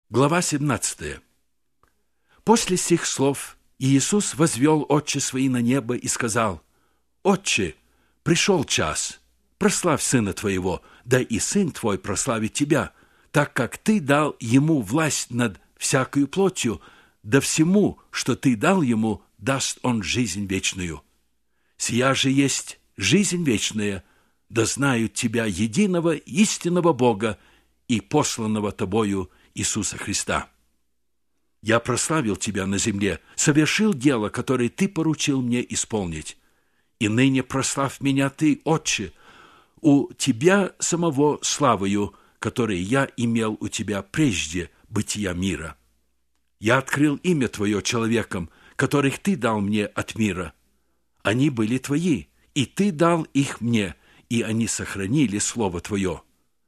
Глава 17. После сих слов Иисус возвел очи свои на небо и сказал: «Отче, пришел час, прославь Сына Твоего, да и Сын Твой прославит Тебя, так как Ты дал Ему власть над всякою плотью, да всему, что Ты дал Ему, даст Он жизнь вечную. Сия же есть жизнь вечная, да знают Тебя, единого истинного Бога и посланного Тобою Иисуса Христа. Я прославил Тебя на земле, совершил дело, которое Ты поручил мне исполнить. И ныне прославь меня Ты, Отче, у Тебя самого славою, которое я имел у Тебя прежде бытия мира. Я открыл имя Твое человекам, которых Ты дал мне от мира. Они были Твои, и Ты дал их мне, и они сохранили Слово Твое.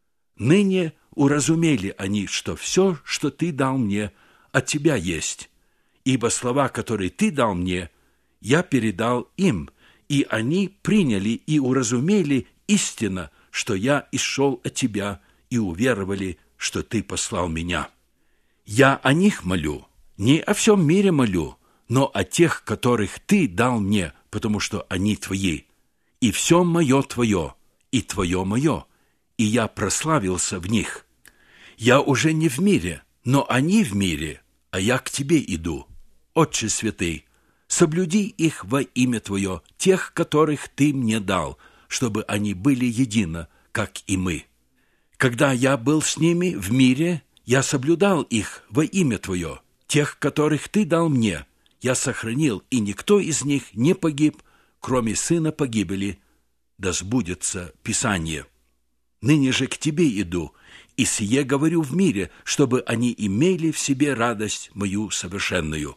Ныне уразумели они, что все, что Ты дал мне, от Тебя есть, ибо слова, которые Ты дал мне, я передал им, и они приняли и уразумели истинно, что я исшел от Тебя, и уверовали, что Ты послал меня. Я о них молю, не о всем мире молю, но о тех, которых Ты дал мне, потому что они Твои. И все мое Твое, и Твое мое, и я прославился в них. Я уже не в мире, но они в мире, а я к Тебе иду. Отче святый, соблюди их во имя Твое, тех, которых Ты мне дал, чтобы они были едино, как и мы. Когда я был с ними в мире, я соблюдал их во имя Твое, тех, которых Ты дал мне, я сохранил, и никто из них не погиб, кроме сына погибели, да сбудется Писание. Ныне же к Тебе иду, и сие говорю в мире, чтобы они имели в себе радость мою совершенную.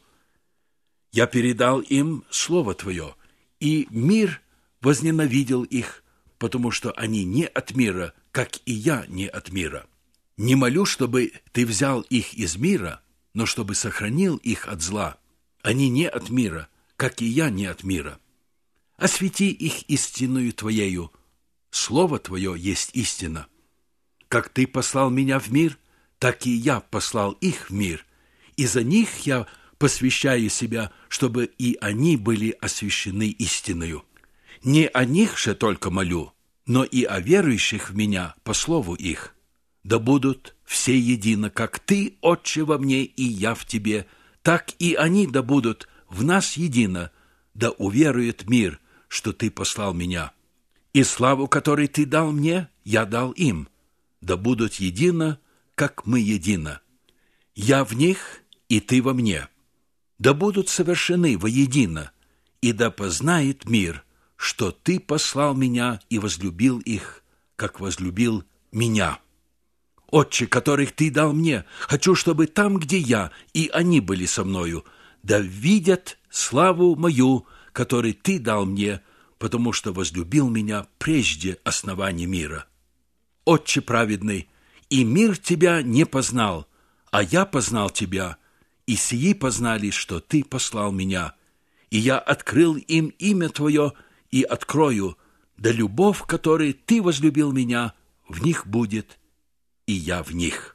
Я передал им Слово Твое, и мир возненавидел их, потому что они не от мира, как и я не от мира. Не молю, чтобы Ты взял их из мира, но чтобы сохранил их от зла. Они не от мира, как и я не от мира. Освети их истиною Твоею. Слово Твое есть истина. Как Ты послал меня в мир, так и я послал их в мир, и за них я посвящаю себя, чтобы и они были освящены истиною. Не о них же только молю, но и о верующих в Меня по слову их. Да будут все едино, как Ты, Отче, во мне, и я в Тебе, так и они да будут в нас едино, да уверует мир, что Ты послал Меня. И славу, которую Ты дал мне, я дал им, да будут едино, как мы едино. Я в них, и Ты во мне. Да будут совершены воедино, и да познает мир, что Ты послал Меня и возлюбил их, как возлюбил Меня. Отче, которых Ты дал мне, хочу, чтобы там, где я, и они были со мною, да видят славу мою, которую Ты дал мне, потому что возлюбил Меня прежде основания мира. Отче праведный, и мир Тебя не познал, а я познал Тебя, и сии познали, что Ты послал Меня, и я открыл им имя Твое и открою, да любовь, которой Ты возлюбил Меня, в них будет, и я в них».